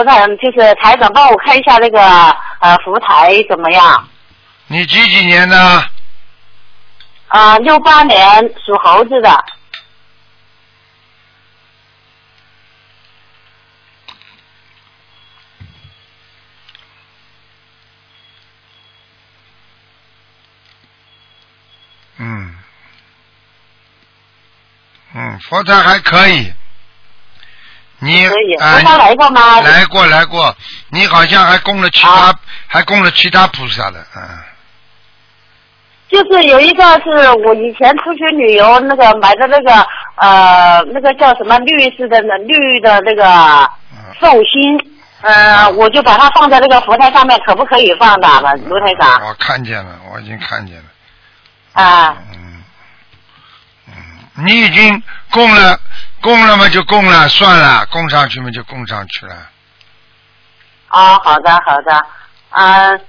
菩萨，就是台长帮我看一下那个福台怎么样？ 你几年的 ？68年属猴子的。 佛台还可以。你可以，佛台来过吗？ 来过。你好像还供了其他菩萨的， 就是有一个是我以前出去旅游那个买的那个叫什么绿的那个寿星，我就把它放在那个佛台上面，可不可以放的，卢台长？ 我看见了，我已经看见了。你已经供了嘛就供了，算了，供上去嘛就供上去了。 好的。